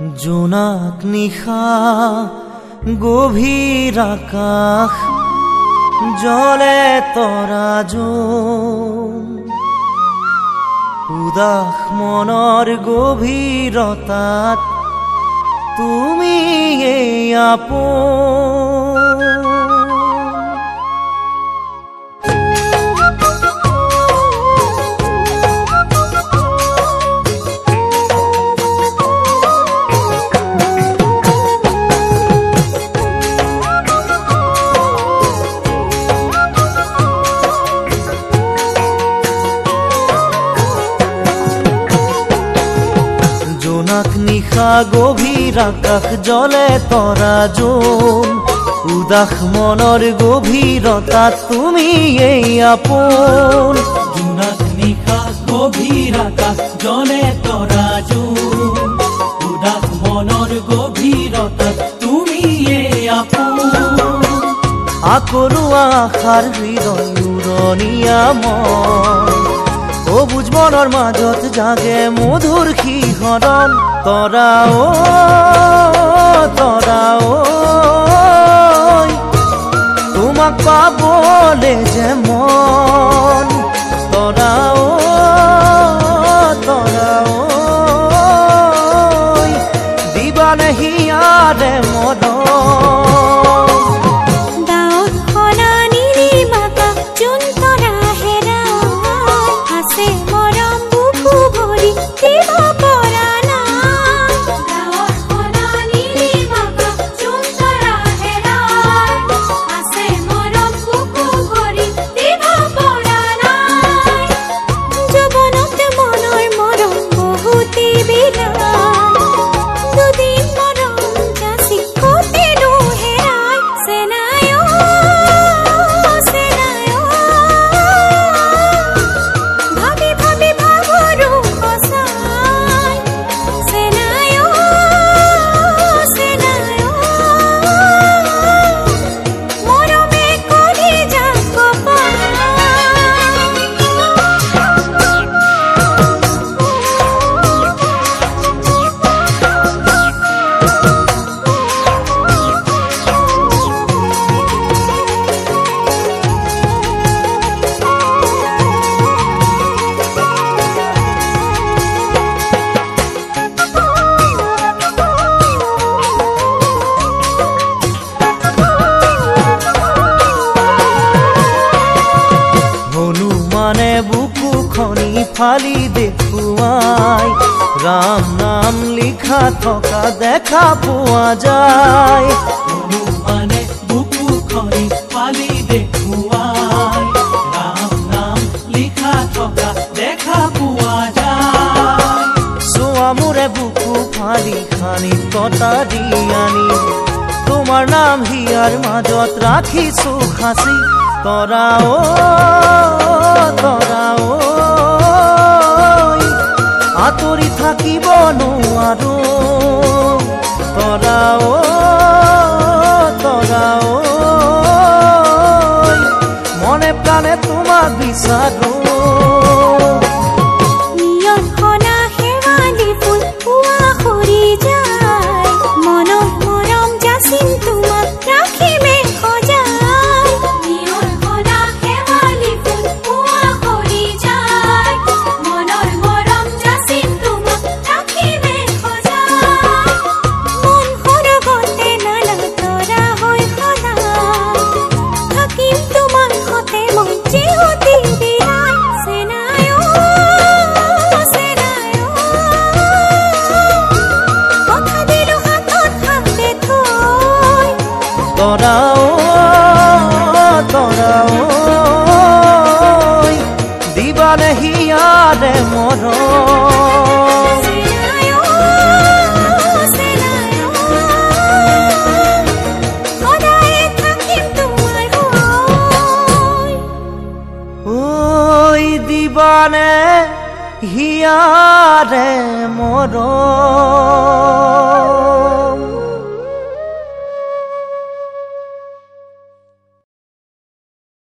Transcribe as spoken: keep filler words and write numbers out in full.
জোনাক নিশা গভীর আকাশ জলে তৰা জোন উদাস মনৰ গভীৰতাত তুমি এই আপোন নিশা গভীর আকাশ জলে তৰা জোন উদাস মনৰ গভীৰতাত তুমি এই আপোন জোনাক নিশা গভীর আকাশ জলে তৰা জোন উদাস মনৰ গভীৰতাত তুমি এই আপোন আকৰুৱা আশাৰ হৃদয় উৰণীয়া মন অবুজ মনৰ মাজত জাগে মধুৰ শিহৰণ তৰা ঐ তৰা ঐ তোমাক পাবলে যে মন তৰা ঐ তৰা ঐ দিবানে হিয়াৰে মৰম ফালি দেখুৱাই ৰাম নাম লিখা থকা দেখা পোৱা যায় হনুমানে বুকুখনি ফালি দেখুৱাই ৰাম নাম লিখা থকা দেখা পোৱা যায় চোৱা মোৰে বুকু ফালি খানি কটাৰি আনি তোমাৰ নাম হিয়াৰ মাজত ৰাখিছো সাঁচি তৰা ঐ তৰা ঐ আতৰি থাকিব নোৱাৰো তৰা ঐ তৰা ঐ মনে প্ৰাণে তোমাক বিচাৰো তৰা ঐ তৰা ঐ দিবানে হিয়াৰে মৰম ঐ দিবানে হিয়াৰে মৰম।